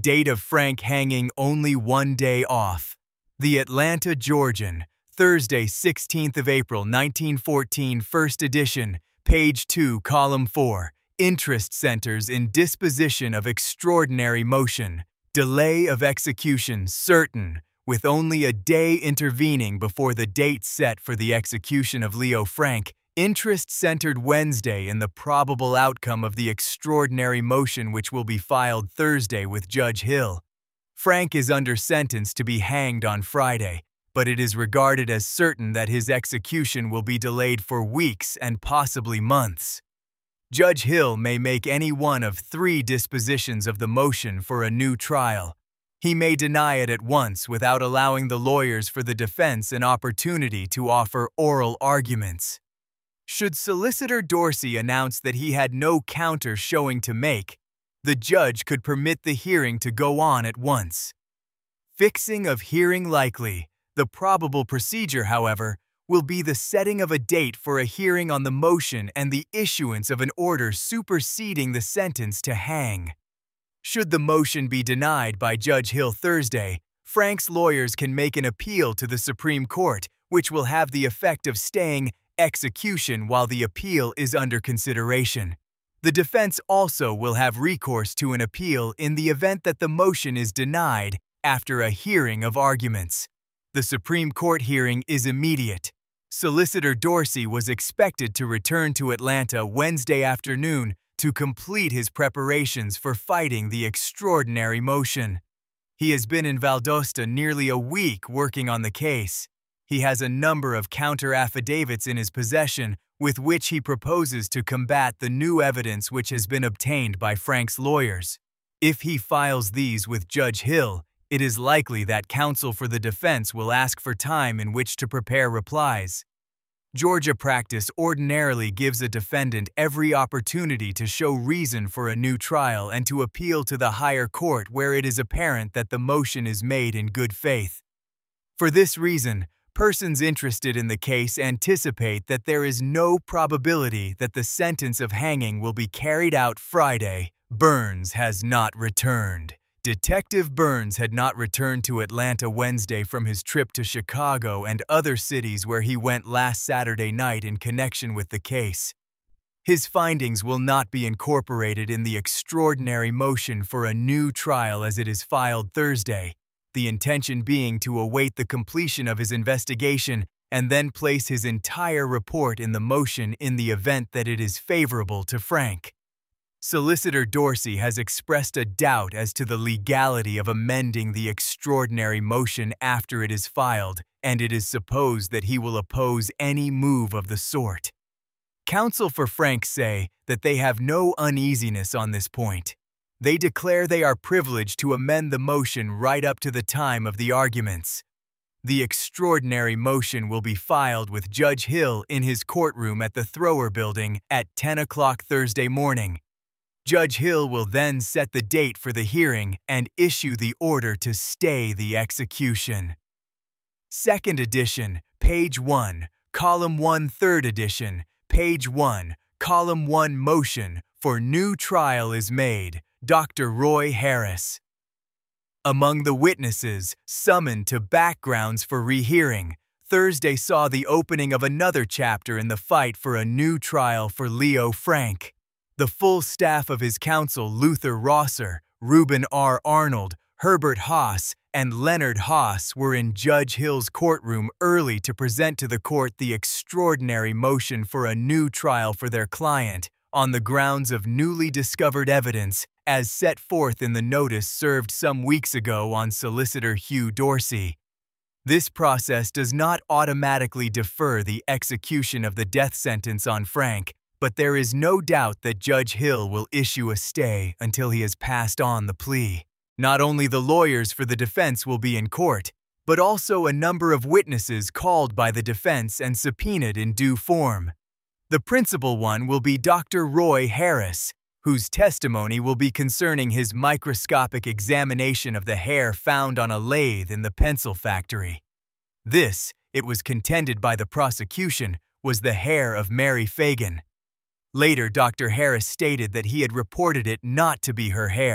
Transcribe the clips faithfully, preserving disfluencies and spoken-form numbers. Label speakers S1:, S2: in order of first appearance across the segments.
S1: Date of Frank hanging only one day off. The Atlanta Georgian, Thursday, sixteenth of April, nineteen fourteen, first edition, page two, column four. Interest centers in disposition of extraordinary motion. Delay of execution certain, with only a day intervening before the date set for the execution of Leo Frank. Interest centered Wednesday in the probable outcome of the extraordinary motion which will be filed Thursday with Judge Hill. Frank is under sentence to be hanged on Friday, but it is regarded as certain that his execution will be delayed for weeks and possibly months. Judge Hill may make any one of three dispositions of the motion for a new trial. He may deny it at once without allowing the lawyers for the defense an opportunity to offer oral arguments. Should Solicitor Dorsey announce that he had no counter showing to make, the judge could permit the hearing to go on at once. Fixing of hearing likely. The probable procedure, however, will be the setting of a date for a hearing on the motion and the issuance of an order superseding the sentence to hang. Should the motion be denied by Judge Hill Thursday, Frank's lawyers can make an appeal to the Supreme Court, which will have the effect of staying execution while the appeal is under consideration. The defense also will have recourse to an appeal in the event that the motion is denied after a hearing of arguments. The Supreme Court hearing is immediate. Solicitor Dorsey was expected to return to Atlanta Wednesday afternoon to complete his preparations for fighting the extraordinary motion. He has been in Valdosta nearly a week working on the case. He has a number of counter-affidavits in his possession with which he proposes to combat the new evidence which has been obtained by Frank's lawyers. If he files these with Judge Hill, it is likely that counsel for the defense will ask for time in which to prepare replies. Georgia practice ordinarily gives a defendant every opportunity to show reason for a new trial and to appeal to the higher court where it is apparent that the motion is made in good faith. For this reason, persons interested in the case anticipate that there is no probability that the sentence of hanging will be carried out Friday. Burns has not returned. Detective Burns had not returned to Atlanta Wednesday from his trip to Chicago and other cities where he went last Saturday night in connection with the case. His findings will not be incorporated in the extraordinary motion for a new trial as it is filed Thursday, the intention being to await the completion of his investigation and then place his entire report in the motion in the event that it is favorable to Frank. Solicitor Dorsey has expressed a doubt as to the legality of amending the extraordinary motion after it is filed, and it is supposed that he will oppose any move of the sort. Counsel for Frank say that they have no uneasiness on this point. They declare they are privileged to amend the motion right up to the time of the arguments. The extraordinary motion will be filed with Judge Hill in his courtroom at the Thrower Building at ten o'clock Thursday morning. Judge Hill will then set the date for the hearing and issue the order to stay the execution. Second edition, page one, column one, third edition, page one, column one, motion for new trial is made. Doctor Roy Harris. Among the witnesses summoned to backgrounds for rehearing, Thursday saw the opening of another chapter in the fight for a new trial for Leo Frank. The full staff of his counsel Luther Rosser, Reuben R. Arnold, Herbert Haas, and Leonard Haas were in Judge Hill's courtroom early to present to the court the extraordinary motion for a new trial for their client on the grounds of newly discovered evidence as set forth in the notice served some weeks ago on Solicitor Hugh Dorsey. This process does not automatically defer the execution of the death sentence on Frank, but there is no doubt that Judge Hill will issue a stay until he has passed on the plea. Not only the lawyers for the defense will be in court, but also a number of witnesses called by the defense and subpoenaed in due form. The principal one will be Doctor Roy Harris, whose testimony will be concerning his microscopic examination of the hair found on a lathe in the pencil factory. This, it was contended by the prosecution, was the hair of Mary Fagan. Later, Doctor Harris stated that he had reported it not to be her hair, but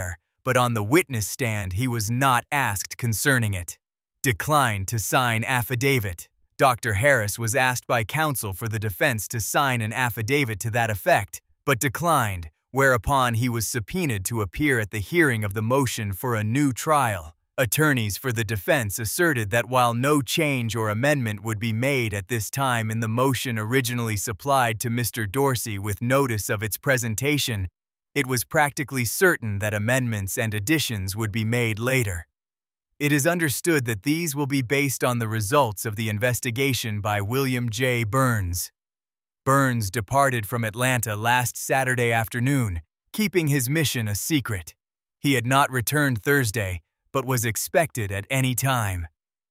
S1: but on the witness stand he was not asked concerning it. Declined to sign affidavit. Doctor Harris was asked by counsel for the defense to sign an affidavit to that effect, but declined, whereupon he was subpoenaed to appear at the hearing of the motion for a new trial. Attorneys for the defense asserted that while no change or amendment would be made at this time in the motion originally supplied to Mister Dorsey with notice of its presentation, it was practically certain that amendments and additions would be made later. It is understood that these will be based on the results of the investigation by William J. Burns. Burns departed from Atlanta last Saturday afternoon, keeping his mission a secret. He had not returned Thursday, but was expected at any time.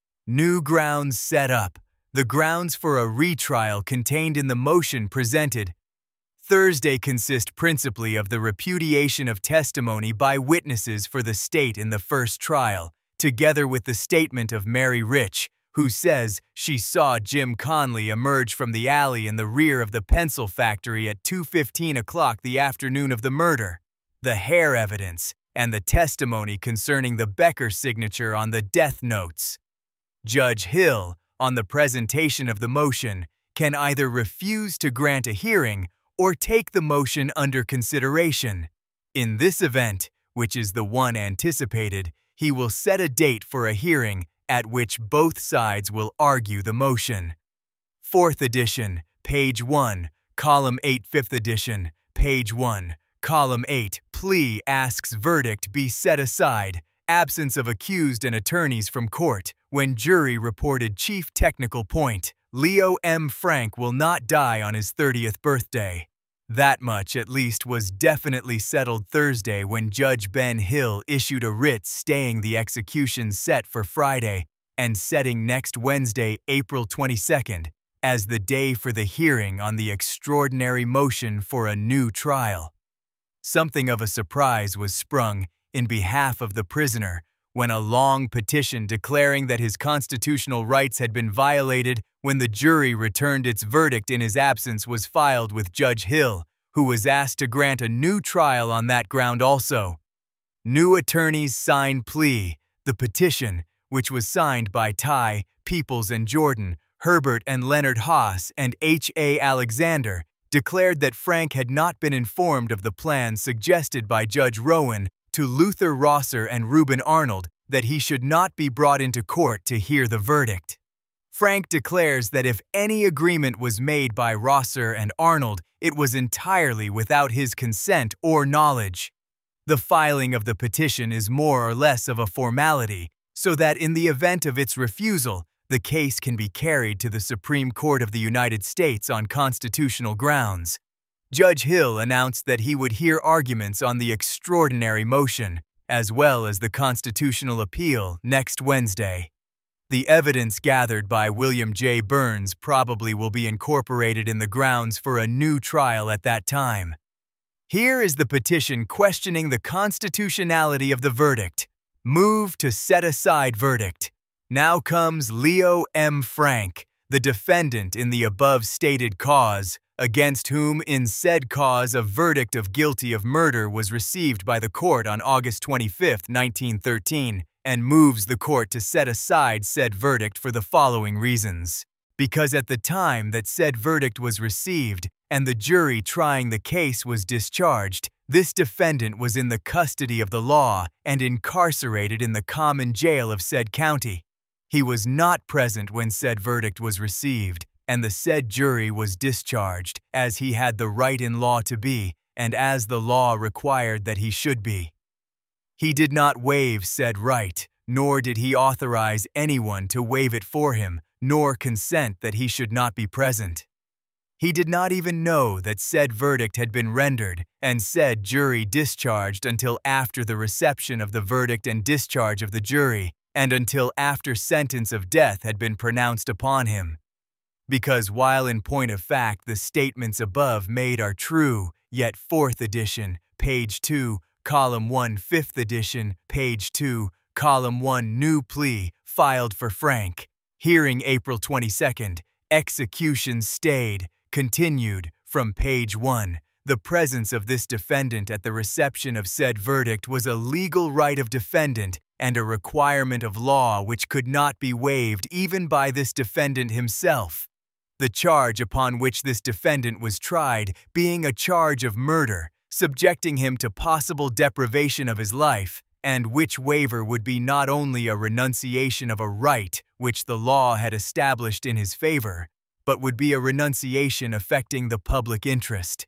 S1: New grounds set up. The grounds for a retrial contained in the motion presented Thursday consist principally of the repudiation of testimony by witnesses for the state in the first trial, together with the statement of Mary Rich, who says she saw Jim Conley emerge from the alley in the rear of the pencil factory at two fifteen o'clock the afternoon of the murder, the hair evidence, and the testimony concerning the Becker signature on the death notes. Judge Hill, on the presentation of the motion, can either refuse to grant a hearing or take the motion under consideration. In this event, which is the one anticipated, he will set a date for a hearing at which both sides will argue the motion. Fourth edition, page one, column eight, fifth edition, page one, column eight, plea asks verdict be set aside, absence of accused and attorneys from court, when jury reported chief technical point, Leo M. Frank will not die on his thirtieth birthday. That much, at least, was definitely settled Thursday when Judge Ben Hill issued a writ staying the execution set for Friday and setting next Wednesday, April twenty-second, as the day for the hearing on the extraordinary motion for a new trial. Something of a surprise was sprung in behalf of the prisoner when a long petition declaring that his constitutional rights had been violated when the jury returned its verdict in his absence was filed with Judge Hill, who was asked to grant a new trial on that ground also. New attorneys signed plea. The petition, which was signed by Ty, Peoples and Jordan, Herbert and Leonard Haas, and H A Alexander, declared that Frank had not been informed of the plan suggested by Judge Rowan to Luther Rosser and Reuben Arnold that he should not be brought into court to hear the verdict. Frank declares that if any agreement was made by Rosser and Arnold, it was entirely without his consent or knowledge. The filing of the petition is more or less of a formality, so that in the event of its refusal, the case can be carried to the Supreme Court of the United States on constitutional grounds. Judge Hill announced that he would hear arguments on the extraordinary motion, as well as the constitutional appeal, next Wednesday. The evidence gathered by William J. Burns probably will be incorporated in the grounds for a new trial at that time. Here is the petition questioning the constitutionality of the verdict. Move to set aside verdict. Now comes Leo M. Frank, the defendant in the above stated cause, against whom in said cause a verdict of guilty of murder was received by the court on August twenty-fifth, nineteen thirteen, and moves the court to set aside said verdict for the following reasons. Because at the time that said verdict was received and the jury trying the case was discharged, this defendant was in the custody of the law and incarcerated in the common jail of said county. He was not present when said verdict was received, and the said jury was discharged, as he had the right in law to be, and as the law required that he should be. He did not waive said right, nor did he authorize anyone to waive it for him, nor consent that he should not be present. He did not even know that said verdict had been rendered and said jury discharged until after the reception of the verdict and discharge of the jury, and until after sentence of death had been pronounced upon him. Because while in point of fact the statements above made are true, yet fourth edition, page two, column one, fifth edition, page two, column one, new plea, filed for Frank. Hearing April twenty-second, execution stayed, continued, from page one. The presence of this defendant at the reception of said verdict was a legal right of defendant and a requirement of law which could not be waived even by this defendant himself. The charge upon which this defendant was tried being a charge of murder, subjecting him to possible deprivation of his life, and which waiver would be not only a renunciation of a right which the law had established in his favor, but would be a renunciation affecting the public interest.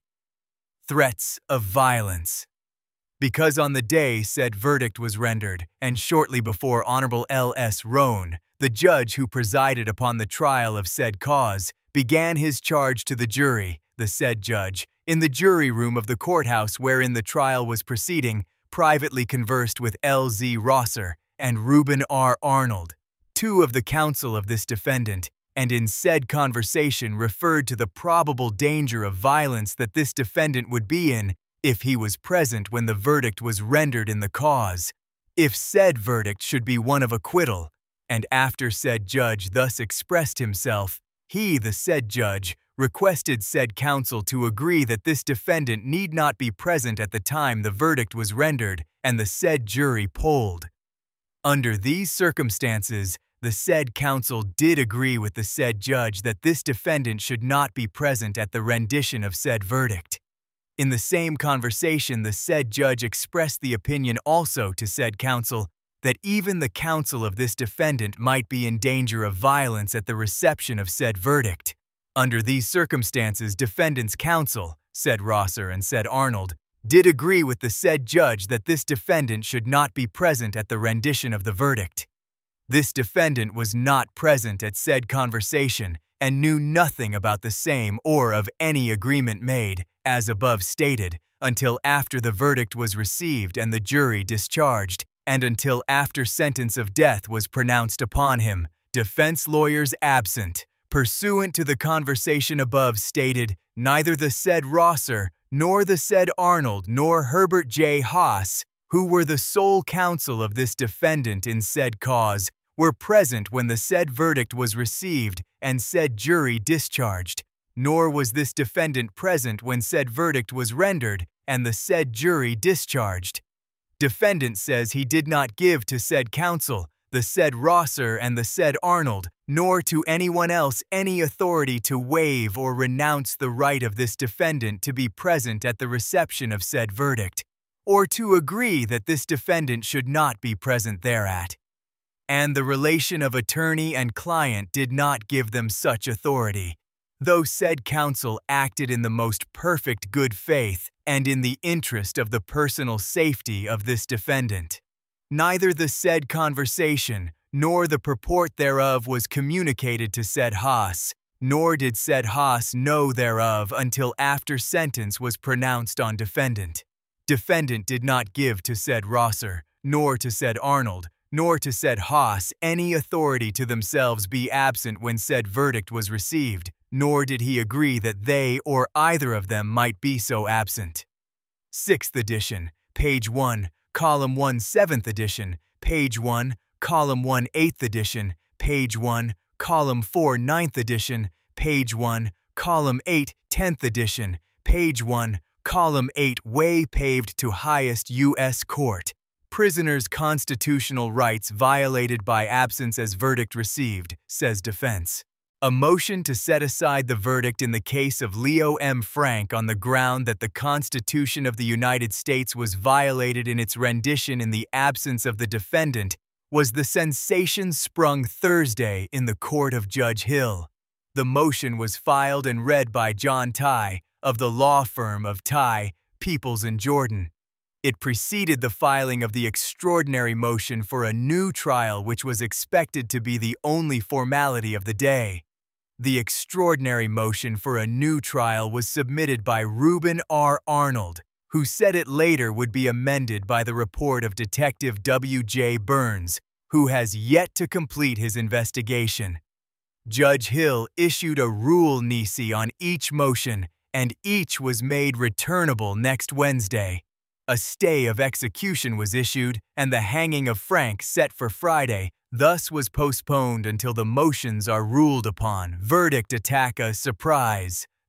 S1: Threats of violence. Because on the day said verdict was rendered, and shortly before Honorable L S Roan, the judge who presided upon the trial of said cause, began his charge to the jury, the said judge, in the jury room of the courthouse wherein the trial was proceeding, privately conversed with L Z Rosser and Reuben R. Arnold, two of the counsel of this defendant, and in said conversation referred to the probable danger of violence that this defendant would be in if he was present when the verdict was rendered in the cause, if said verdict should be one of acquittal, and after said judge thus expressed himself, he, the said judge, requested said counsel to agree that this defendant need not be present at the time the verdict was rendered and the said jury polled. Under these circumstances, the said counsel did agree with the said judge that this defendant should not be present at the rendition of said verdict. In the same conversation, the said judge expressed the opinion also to said counsel that even the counsel of this defendant might be in danger of violence at the reception of said verdict. Under these circumstances, defendant's counsel, said Rosser and said Arnold, did agree with the said judge that this defendant should not be present at the rendition of the verdict. This defendant was not present at said conversation and knew nothing about the same or of any agreement made, as above stated, until after the verdict was received and the jury discharged, and until after sentence of death was pronounced upon him, defense lawyers absent. Pursuant to the conversation above stated, neither the said Rosser, nor the said Arnold, nor Herbert J. Haas, who were the sole counsel of this defendant in said cause, were present when the said verdict was received and said jury discharged, nor was this defendant present when said verdict was rendered and the said jury discharged. Defendant says he did not give to said counsel, the said Rosser and the said Arnold, nor to anyone else any authority to waive or renounce the right of this defendant to be present at the reception of said verdict, or to agree that this defendant should not be present thereat. And the relation of attorney and client did not give them such authority, though said counsel acted in the most perfect good faith and in the interest of the personal safety of this defendant. Neither the said conversation nor the purport thereof was communicated to said Haas, nor did said Haas know thereof until after sentence was pronounced on defendant. Defendant did not give to said Rosser, nor to said Arnold, nor to said Haas any authority to themselves be absent when said verdict was received, nor did he agree that they or either of them might be so absent. Sixth edition, page one, column one, seventh edition, page one, column one, eighth edition, page one, column four, ninth edition, page one, column eight, tenth edition, page one, column eight, way paved to highest U S Court. Prisoner's constitutional rights violated by absence as verdict received, says defense. A motion to set aside the verdict in the case of Leo M. Frank on the ground that the Constitution of the United States was violated in its rendition in the absence of the defendant was the sensation sprung Thursday in the court of Judge Hill. The motion was filed and read by John Tye of the law firm of Tye, Peoples and Jordan. It preceded the filing of the extraordinary motion for a new trial which was expected to be the only formality of the day. The extraordinary motion for a new trial was submitted by Reuben R. Arnold, who said it later would be amended by the report of Detective W J Burns, who has yet to complete his investigation. Judge Hill issued a rule nisi on each motion, and each was made returnable next Wednesday. A stay of execution was issued, and the hanging of Frank set for Friday thus was postponed until the motions are ruled upon. Verdict attack a surprise.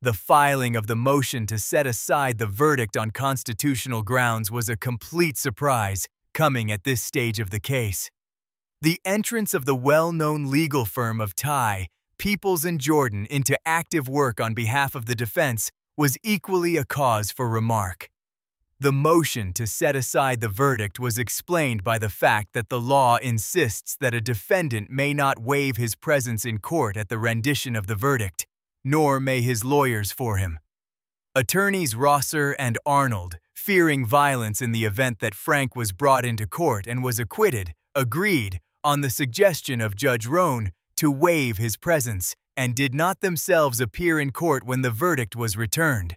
S1: The filing of the motion to set aside the verdict on constitutional grounds was a complete surprise, coming at this stage of the case. The entrance of the well-known legal firm of Ty, Peoples and Jordan into active work on behalf of the defense was equally a cause for remark. The motion to set aside the verdict was explained by the fact that the law insists that a defendant may not waive his presence in court at the rendition of the verdict, nor may his lawyers for him. Attorneys Rosser and Arnold, fearing violence in the event that Frank was brought into court and was acquitted, agreed, on the suggestion of Judge Rohn, to waive his presence, and did not themselves appear in court when the verdict was returned.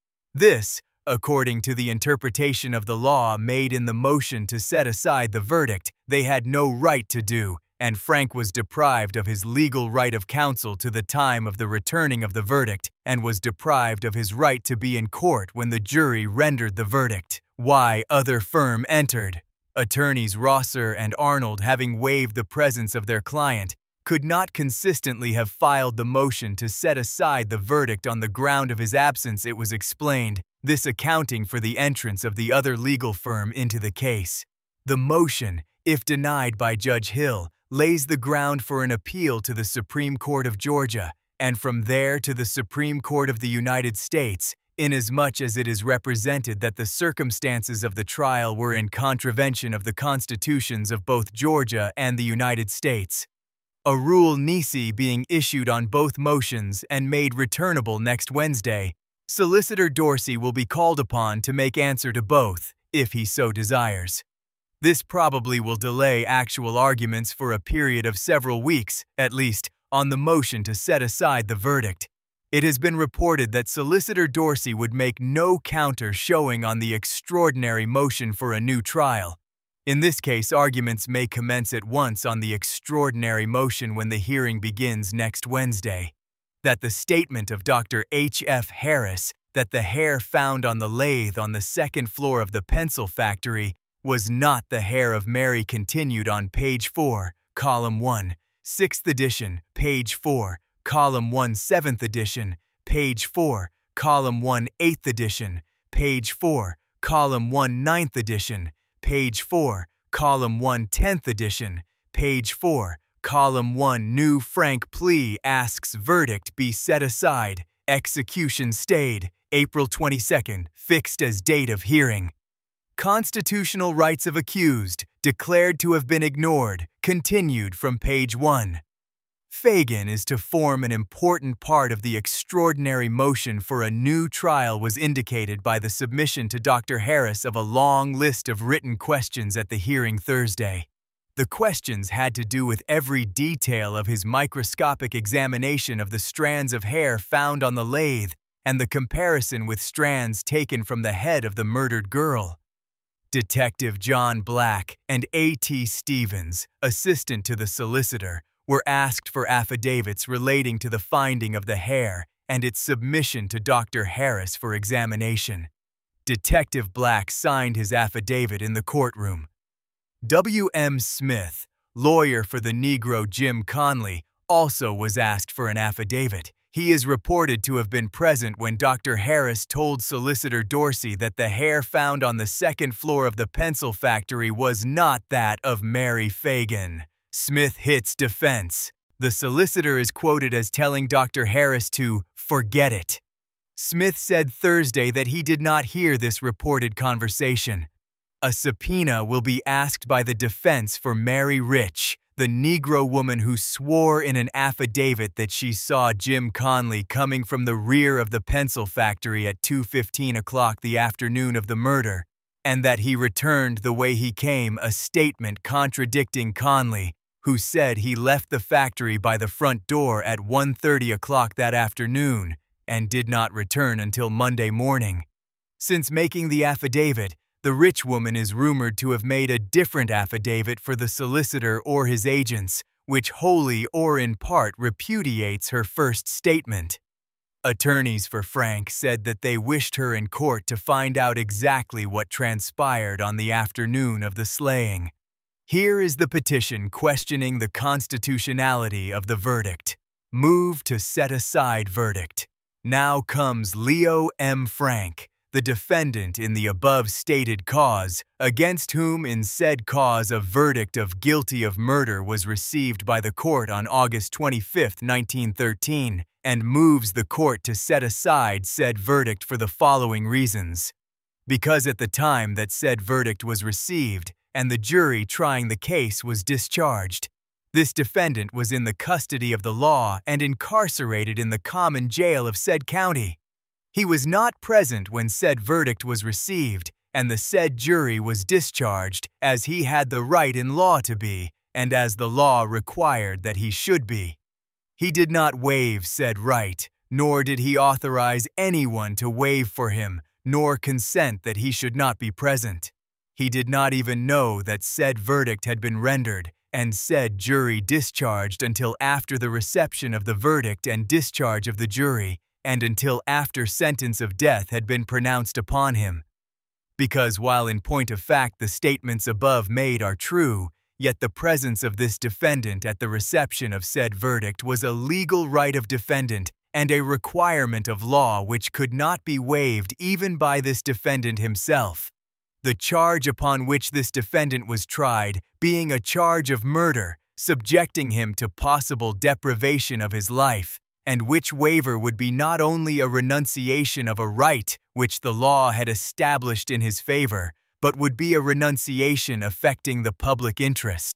S1: This, according to the interpretation of the law made in the motion to set aside the verdict, they had no right to do, and Frank was deprived of his legal right of counsel to the time of the returning of the verdict, and was deprived of his right to be in court when the jury rendered the verdict. Why other firm entered. Attorneys Rosser and Arnold, having waived the presence of their client, could not consistently have filed the motion to set aside the verdict on the ground of his absence, it was explained, this accounting for the entrance of the other legal firm into the case. The motion, if denied by Judge Hill, lays the ground for an appeal to the Supreme Court of Georgia, and from there to the Supreme Court of the United States, inasmuch as it is represented that the circumstances of the trial were in contravention of the constitutions of both Georgia and the United States. A rule nisi being issued on both motions and made returnable next Wednesday, Solicitor Dorsey will be called upon to make answer to both, if he so desires. This probably will delay actual arguments for a period of several weeks, at least, on the motion to set aside the verdict. It has been reported that Solicitor Dorsey would make no counter showing on the extraordinary motion for a new trial. In this case, arguments may commence at once on the extraordinary motion when the hearing begins next Wednesday. That the statement of Doctor H F Harris that the hair found on the lathe on the second floor of the pencil factory was not the hair of Mary continued on page four, column one, sixth edition, page four, column one, seventh edition, page four, column one, eighth edition, page four, column one, ninth edition, page four, column one, tenth edition, page four, column one, new Frank plea asks verdict be set aside, execution stayed, April twenty-second, fixed as date of hearing. Constitutional rights of accused, declared to have been ignored, continued from page one. Fagan is to form an important part of the extraordinary motion for a new trial was indicated by the submission to Doctor Harris of a long list of written questions at the hearing Thursday. The questions had to do with every detail of his microscopic examination of the strands of hair found on the lathe and the comparison with strands taken from the head of the murdered girl. Detective John Black and A T Stevens, assistant to the solicitor, were asked for affidavits relating to the finding of the hair and its submission to Doctor Harris for examination. Detective Black signed his affidavit in the courtroom. W M Smith, lawyer for the Negro Jim Conley, also was asked for an affidavit. He is reported to have been present when Doctor Harris told Solicitor Dorsey that the hair found on the second floor of the pencil factory was not that of Mary Fagan. Smith hits defense. The solicitor is quoted as telling Doctor Harris to forget it. Smith said Thursday that he did not hear this reported conversation. A subpoena will be asked by the defense for Mary Rich, the Negro woman who swore in an affidavit that she saw Jim Conley coming from the rear of the pencil factory at two fifteen o'clock the afternoon of the murder, and that he returned the way he came, a statement contradicting Conley, who said he left the factory by the front door at one thirty o'clock that afternoon and did not return until Monday morning. Since making the affidavit, the Rich woman is rumored to have made a different affidavit for the solicitor or his agents, which wholly or in part repudiates her first statement. Attorneys for Frank said that they wished her in court to find out exactly what transpired on the afternoon of the slaying. Here is the petition questioning the constitutionality of the verdict. Move to set aside verdict. Now comes Leo M. Frank, the defendant in the above-stated cause, against whom in said cause a verdict of guilty of murder was received by the court on August twenty-fifth, nineteen thirteen, and moves the court to set aside said verdict for the following reasons. Because at the time that said verdict was received, and the jury trying the case was discharged, this defendant was in the custody of the law and incarcerated in the common jail of said county. He was not present when said verdict was received, and the said jury was discharged as he had the right in law to be, and as the law required that he should be. He did not waive said right, nor did he authorize anyone to waive for him, nor consent that he should not be present. He did not even know that said verdict had been rendered, and said jury discharged until after the reception of the verdict and discharge of the jury, and until after sentence of death had been pronounced upon him. Because while in point of fact the statements above made are true, yet the presence of this defendant at the reception of said verdict was a legal right of defendant and a requirement of law which could not be waived even by this defendant himself. The charge upon which this defendant was tried being a charge of murder, subjecting him to possible deprivation of his life, and which waiver would be not only a renunciation of a right which the law had established in his favor, but would be a renunciation affecting the public interest.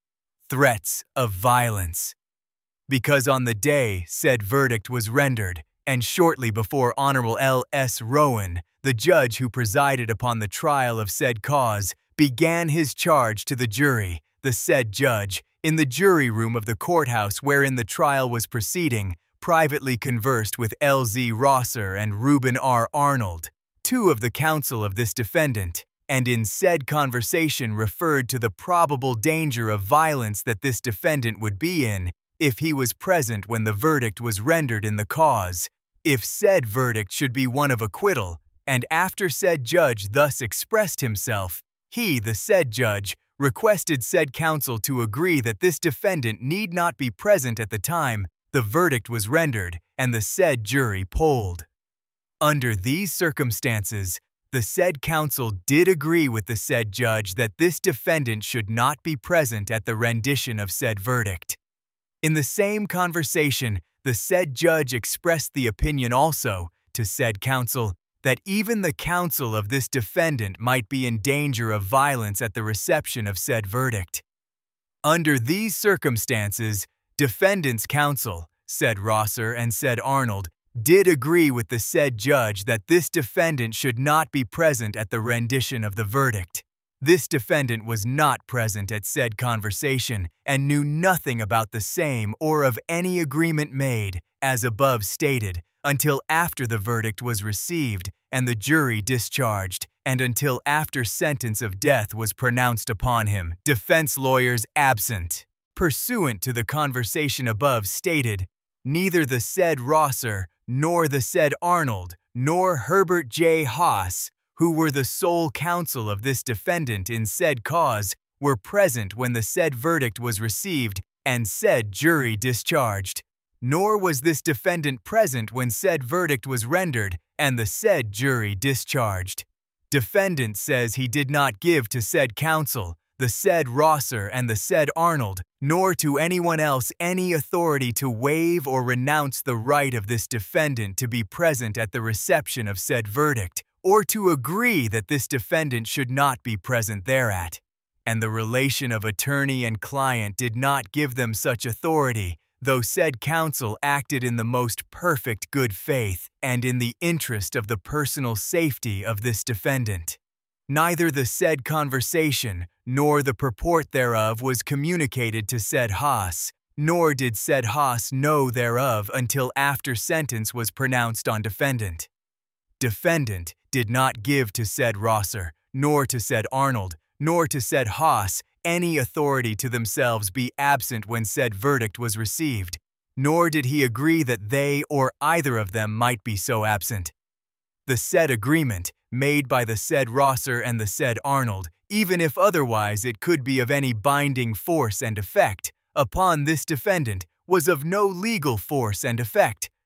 S1: Threats of violence. Because on the day said verdict was rendered, and shortly before Honorable L S Rowan, the judge who presided upon the trial of said cause, began his charge to the jury, the said judge, in the jury room of the courthouse wherein the trial was proceeding, privately conversed with L Z Rosser and Reuben R. Arnold, two of the counsel of this defendant, and in said conversation referred to the probable danger of violence that this defendant would be in if he was present when the verdict was rendered in the cause, if said verdict should be one of acquittal, and after said judge thus expressed himself, he, the said judge, requested said counsel to agree that this defendant need not be present at the time the verdict was rendered and the said jury polled. Under these circumstances, the said counsel did agree with the said judge that this defendant should not be present at the rendition of said verdict. In the same conversation, the said judge expressed the opinion also, to said counsel, that even the counsel of this defendant might be in danger of violence at the reception of said verdict. Under these circumstances, defendant's counsel, said Rosser and said Arnold, did agree with the said judge that this defendant should not be present at the rendition of the verdict. This defendant was not present at said conversation and knew nothing about the same or of any agreement made, as above stated, until after the verdict was received and the jury discharged, and until after sentence of death was pronounced upon him, defense lawyers absent. Pursuant to the conversation above stated, neither the said Rosser, nor the said Arnold, nor Herbert J. Haas, who were the sole counsel of this defendant in said cause, were present when the said verdict was received and said jury discharged. Nor was this defendant present when said verdict was rendered and the said jury discharged. Defendant says he did not give to said counsel, the said Rosser and the said Arnold, nor to anyone else any authority to waive or renounce the right of this defendant to be present at the reception of said verdict, or to agree that this defendant should not be present thereat. And the relation of attorney and client did not give them such authority, though said counsel acted in the most perfect good faith and in the interest of the personal safety of this defendant. Neither the said conversation nor the purport thereof was communicated to said Haas, nor did said Haas know thereof until after sentence was pronounced on defendant. Defendant did not give to said Rosser, nor to said Arnold, nor to said Haas any authority to themselves be absent when said verdict was received, nor did he agree that they or either of them might be so absent. The said agreement, made by the said Rosser and the said Arnold, even if otherwise it could be of any binding force and effect, upon this defendant, was of no legal force and effect,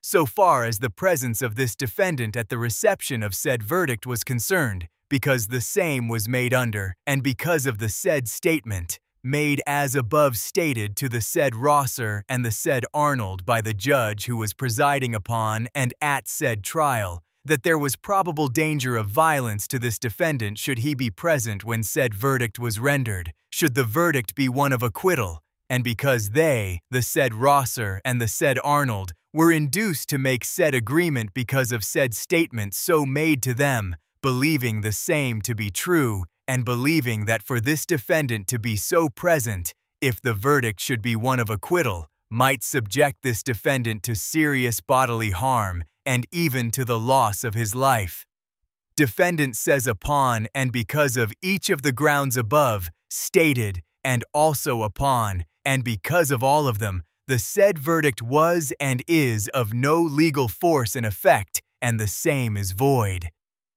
S1: so far as the presence of this defendant at the reception of said verdict was concerned, because the same was made under, and because of the said statement, made as above stated to the said Rosser and the said Arnold by the judge who was presiding upon and at said trial, that there was probable danger of violence to this defendant should he be present when said verdict was rendered, should the verdict be one of acquittal, and because they, the said Rosser and the said Arnold, were induced to make said agreement because of said statement so made to them, believing the same to be true, and believing that for this defendant to be so present, if the verdict should be one of acquittal, might subject this defendant to serious bodily harm, and even to the loss of his life. Defendant says upon and because of each of the grounds above stated, and also upon, and because of all of them, the said verdict was and is of no legal force and effect, and the same is void.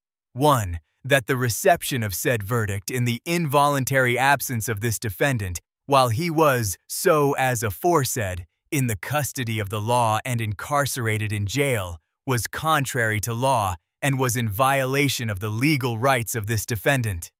S1: one. That the reception of said verdict in the involuntary absence of this defendant, while he was, so as aforesaid, in the custody of the law and incarcerated in jail, was contrary to law and was in violation of the legal rights of this defendant.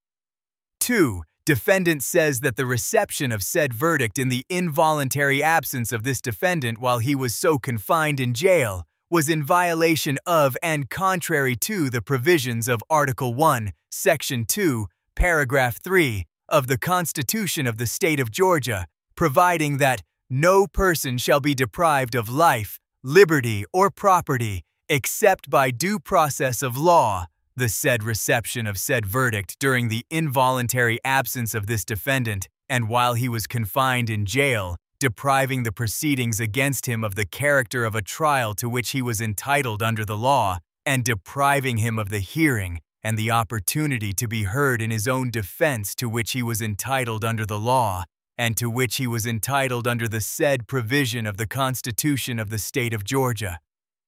S1: two. Defendant says that the reception of said verdict in the involuntary absence of this defendant while he was so confined in jail was in violation of and contrary to the provisions of Article one, Section two, Paragraph three of the Constitution of the State of Georgia, providing that no person shall be deprived of life, liberty, or property except by due process of law. The said reception of said verdict during the involuntary absence of this defendant and while he was confined in jail, depriving the proceedings against him of the character of a trial to which he was entitled under the law, and depriving him of the hearing and the opportunity to be heard in his own defense to which he was entitled under the law, and to which he was entitled under the said provision of the Constitution of the State of Georgia.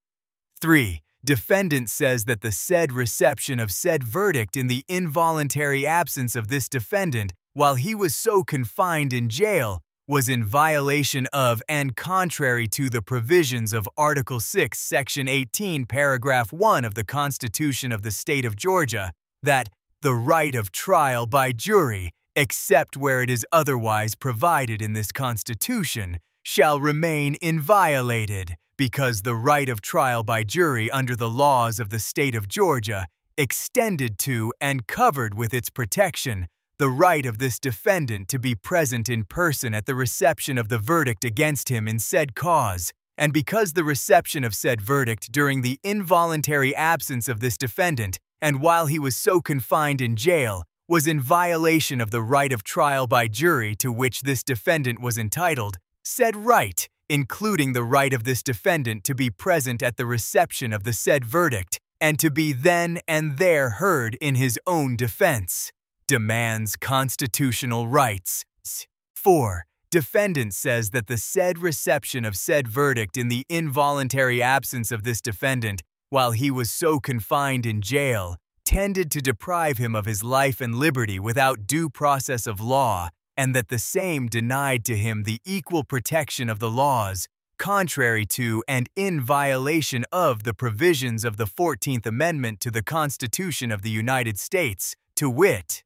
S1: three. Defendant says that the said reception of said verdict in the involuntary absence of this defendant while he was so confined in jail was in violation of and contrary to the provisions of Article six, Section eighteen, Paragraph one of the Constitution of the State of Georgia, that the right of trial by jury, except where it is otherwise provided in this Constitution, shall remain inviolated, because the right of trial by jury under the laws of the State of Georgia extended to and covered with its protection the right of this defendant to be present in person at the reception of the verdict against him in said cause, and because the reception of said verdict during the involuntary absence of this defendant and while he was so confined in jail was in violation of the right of trial by jury to which this defendant was entitled, said right, including the right of this defendant to be present at the reception of the said verdict and to be then and there heard in his own defense, demands constitutional rights. four. Defendant says that the said reception of said verdict in the involuntary absence of this defendant while he was so confined in jail tended to deprive him of his life and liberty without due process of law, and that the same denied to him the equal protection of the laws, contrary to and in violation of the provisions of the fourteenth Amendment to the Constitution of the United States, to wit,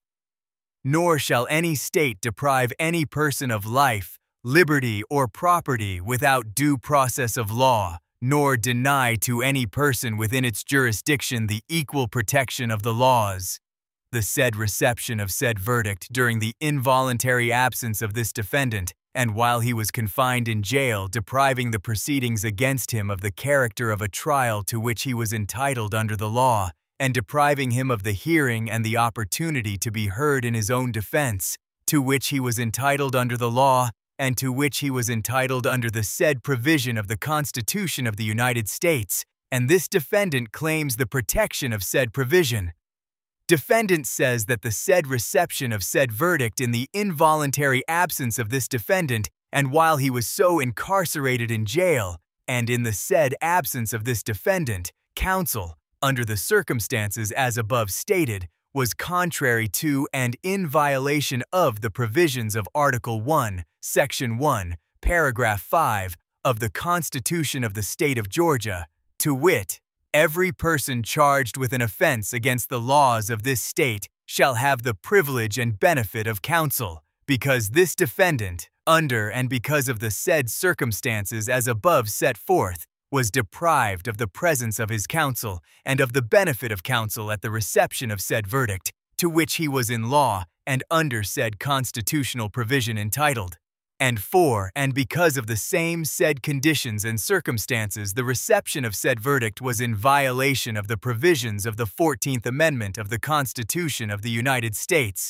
S1: nor shall any state deprive any person of life, liberty, or property without due process of law, nor deny to any person within its jurisdiction the equal protection of the laws. The said reception of said verdict during the involuntary absence of this defendant and while he was confined in jail, depriving the proceedings against him of the character of a trial to which he was entitled under the law, and depriving him of the hearing and the opportunity to be heard in his own defense, to which he was entitled under the law, and to which he was entitled under the said provision of the Constitution of the United States, and this defendant claims the protection of said provision. Defendant says that the said reception of said verdict in the involuntary absence of this defendant and while he was so incarcerated in jail, and in the said absence of this defendant, counsel, under the circumstances as above stated, was contrary to and in violation of the provisions of Article one, Section one, Paragraph five of the Constitution of the State of Georgia, to wit, every person charged with an offense against the laws of this state shall have the privilege and benefit of counsel, because this defendant, under and because of the said circumstances as above set forth, was deprived of the presence of his counsel and of the benefit of counsel at the reception of said verdict, to which he was in law and under said constitutional provision entitled. And for and because of the same said conditions and circumstances, the reception of said verdict was in violation of the provisions of the fourteenth Amendment of the Constitution of the United States.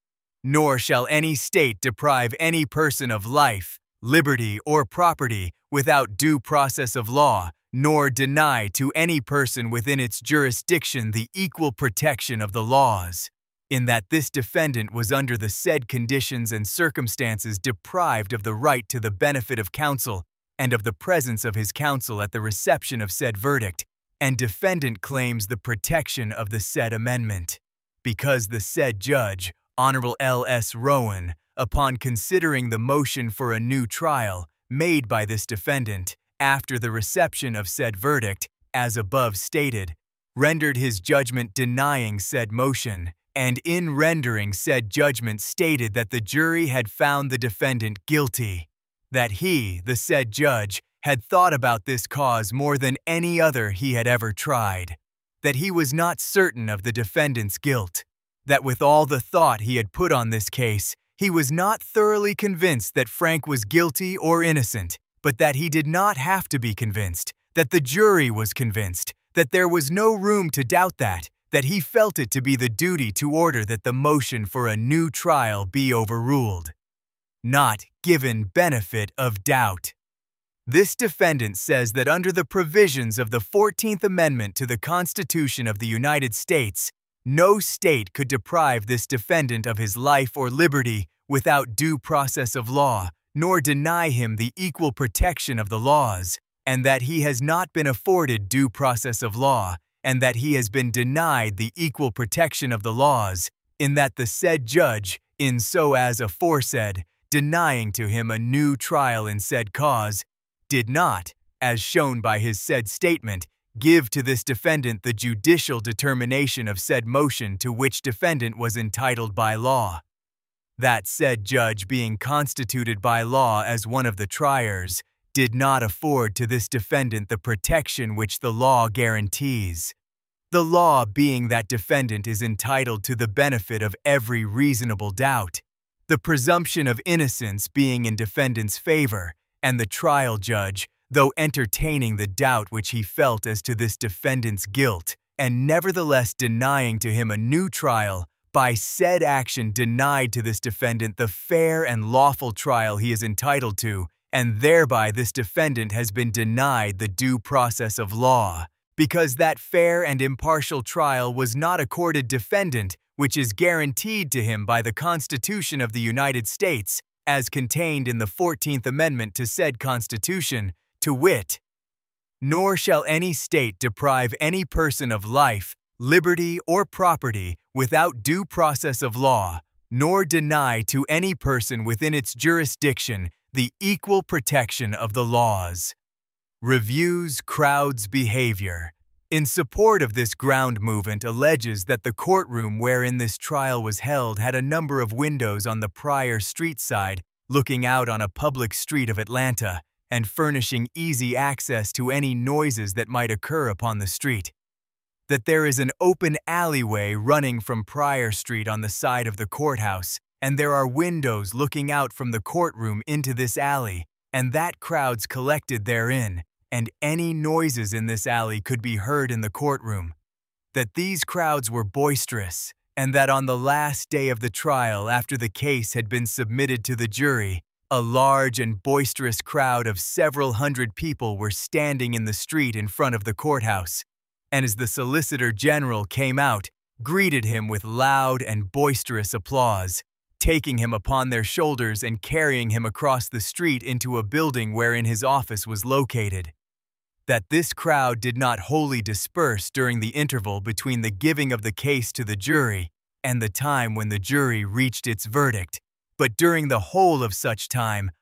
S1: Nor shall any state deprive any person of life, liberty, or property without due process of law, nor deny to any person within its jurisdiction the equal protection of the laws, in that this defendant was under the said conditions and circumstances deprived of the right to the benefit of counsel and of the presence of his counsel at the reception of said verdict, and defendant claims the protection of the said amendment, because the said judge, Honorable L S Rowan, upon considering the motion for a new trial made by this defendant after the reception of said verdict, as above stated, rendered his judgment denying said motion, and in rendering said judgment stated that the jury had found the defendant guilty, that he, the said judge, had thought about this cause more than any other he had ever tried, that he was not certain of the defendant's guilt, that with all the thought he had put on this case, he was not thoroughly convinced that Frank was guilty or innocent, but that he did not have to be convinced, that the jury was convinced, that there was no room to doubt that, that he felt it to be the duty to order that the motion for a new trial be overruled, not given benefit of doubt. This defendant says that under the provisions of the fourteenth Amendment to the Constitution of the United States, no state could deprive this defendant of his life or liberty without due process of law, nor deny him the equal protection of the laws, and that he has not been afforded due process of law, and that he has been denied the equal protection of the laws, in that the said judge, in so as aforesaid, denying to him a new trial in said cause, did not, as shown by his said statement, give to this defendant the judicial determination of said motion to which defendant was entitled by law. That said judge, being constituted by law as one of the triers, did not afford to this defendant the protection which the law guarantees. The law being that defendant is entitled to the benefit of every reasonable doubt, the presumption of innocence being in defendant's favor, and the trial judge, though entertaining the doubt which he felt as to this defendant's guilt, and nevertheless denying to him a new trial, by said action denied to this defendant the fair and lawful trial he is entitled to, and thereby this defendant has been denied the due process of law, because that fair and impartial trial was not accorded defendant, which is guaranteed to him by the Constitution of the United States, as contained in the fourteenth Amendment to said Constitution, to wit, nor shall any state deprive any person of life, liberty, or property without due process of law, nor deny to any person within its jurisdiction the equal protection of the laws. Reviews crowd's behavior. In support of this ground movement alleges that the courtroom wherein this trial was held had a number of windows on the Pryor Street side looking out on a public street of Atlanta and furnishing easy access to any noises that might occur upon the street. That there is an open alleyway running from Pryor Street on the side of the courthouse, and there are windows looking out from the courtroom into this alley, and that crowds collected therein, and any noises in this alley could be heard in the courtroom. That these crowds were boisterous, and that on the last day of the trial after the case had been submitted to the jury, a large and boisterous crowd of several hundred people were standing in the street in front of the courthouse, and as the Solicitor General came out, greeted him with loud and boisterous applause, taking him upon their shoulders and carrying him across the street into a building wherein his office was located. That this crowd did not wholly disperse during the interval between the giving of the case to the jury and the time when the jury reached its verdict, but during the whole of such time,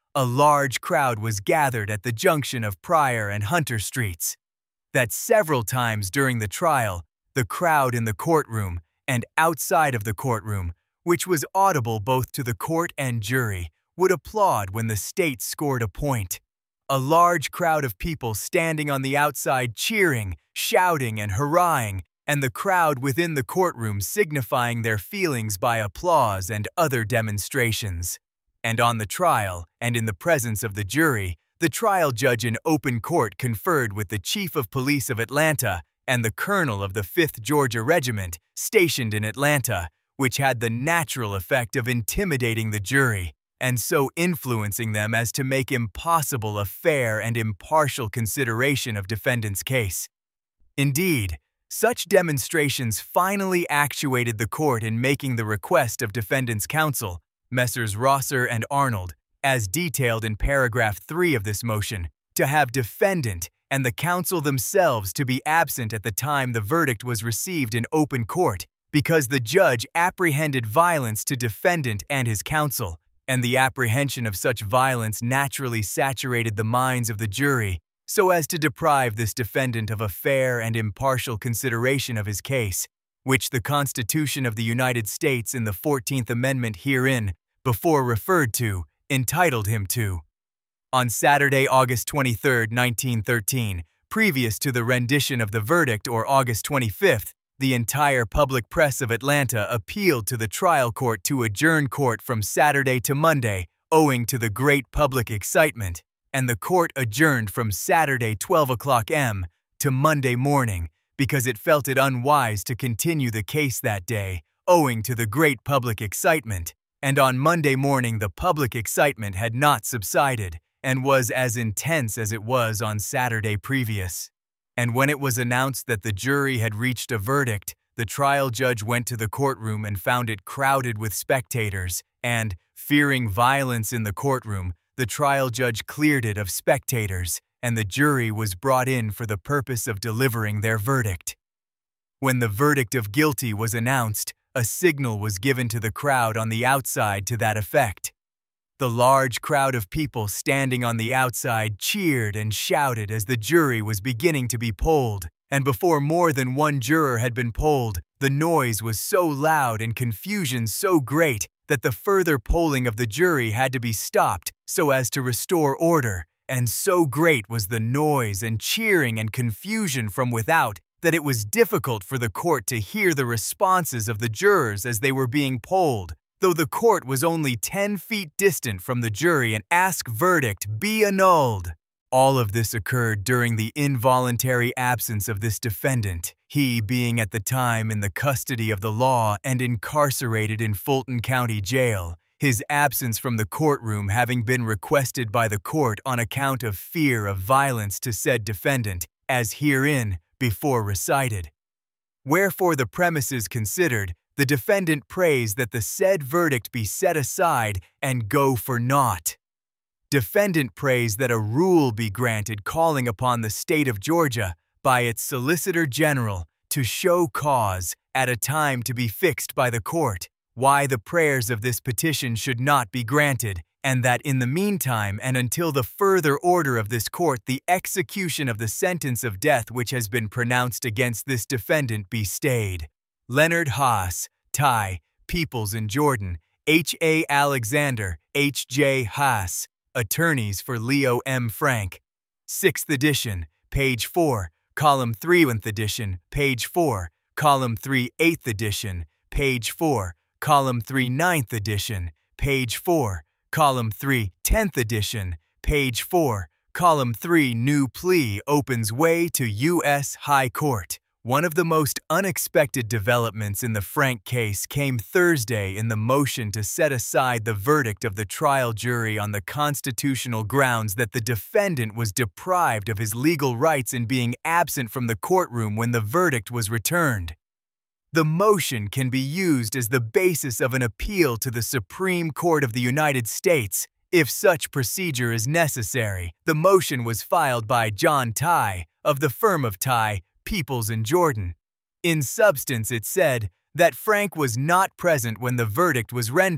S1: a large crowd was gathered at the junction of Pryor and Hunter Streets. That several times during the trial, the crowd in the courtroom and outside of the courtroom, which was audible both to the court and jury, would applaud when the state scored a point. A large crowd of people standing on the outside cheering, shouting, and hurrahing, and the crowd within the courtroom signifying their feelings by applause and other demonstrations. And on the trial, and in the presence of the jury, the trial judge in open court conferred with the Chief of Police of Atlanta and the Colonel of the fifth Georgia Regiment stationed in Atlanta, which had the natural effect of intimidating the jury, and so influencing them as to make impossible a fair and impartial consideration of defendant's case. Indeed, such demonstrations finally actuated the court in making the request of defendant's counsel, Messrs. Rosser and Arnold, as detailed in paragraph three of this motion, to have defendant and the counsel themselves to be absent at the time the verdict was received in open court, because the judge apprehended violence to defendant and his counsel, and the apprehension of such violence naturally saturated the minds of the jury so as to deprive this defendant of a fair and impartial consideration of his case, which the Constitution of the United States in the fourteenth Amendment herein, before referred to, entitled him to. On Saturday, August twenty-third, nineteen thirteen, previous to the rendition of the verdict, or August twenty-fifth, the entire public press of Atlanta appealed to the trial court to adjourn court from Saturday to Monday, owing to the great public excitement, and the court adjourned from Saturday twelve o'clock a m to Monday morning because it felt it unwise to continue the case that day, owing to the great public excitement, and on Monday morning the public excitement had not subsided and was as intense as it was on Saturday previous. And when it was announced that the jury had reached a verdict, the trial judge went to the courtroom and found it crowded with spectators, and, fearing violence in the courtroom, the trial judge cleared it of spectators, and the jury was brought in for the purpose of delivering their verdict. When the verdict of guilty was announced, a signal was given to the crowd on the outside to that effect. The large crowd of people standing on the outside cheered and shouted as the jury was beginning to be polled, and before more than one juror had been polled, the noise was so loud and confusion so great that the further polling of the jury had to be stopped so as to restore order, and so great was the noise and cheering and confusion from without that it was difficult for the court to hear the responses of the jurors as they were being polled, though the court was only ten feet distant from the jury and asked verdict be annulled. All of this occurred during the involuntary absence of this defendant, he being at the time in the custody of the law and incarcerated in Fulton County Jail, his absence from the courtroom having been requested by the court on account of fear of violence to said defendant, as herein before recited. Wherefore the premises considered, the defendant prays that the said verdict be set aside and go for naught. Defendant prays that a rule be granted calling upon the state of Georgia, by its Solicitor General, to show cause, at a time to be fixed by the court, why the prayers of this petition should not be granted, and that in the meantime and until the further order of this court the execution of the sentence of death which has been pronounced against this defendant be stayed. Leonard Haas, Ty, Peoples and Jordan, H A Alexander, H J Haas, Attorneys for Leo M. Frank. sixth edition, page four, column three, seventh edition, page four, column three, eighth edition, page four, column three, ninth edition, page four, column three, tenth edition, page four, column three, new plea opens way to U S High Court. One of the most unexpected developments in the Frank case came Thursday in the motion to set aside the verdict of the trial jury on the constitutional grounds that the defendant was deprived of his legal rights in being absent from the courtroom when the verdict was returned. The motion can be used as the basis of an appeal to the Supreme Court of the United States, if such procedure is necessary. The motion was filed by John Ty, of the firm of Ty, Peoples and Jordan. In substance, it said that Frank was not present when the verdict was rendered,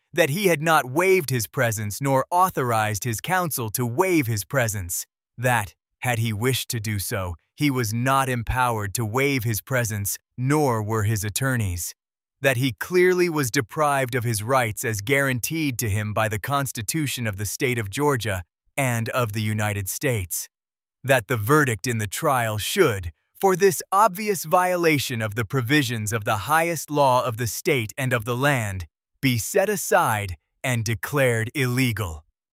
S1: that he had not waived his presence nor authorized his counsel to waive his presence, that, had he wished to do so, he was not empowered to waive his presence, nor were his attorneys, that he clearly was deprived of his rights as guaranteed to him by the Constitution of the state of Georgia and of the United States, that the verdict in the trial should, for this obvious violation of the provisions of the highest law of the state and of the land, be set aside and declared illegal.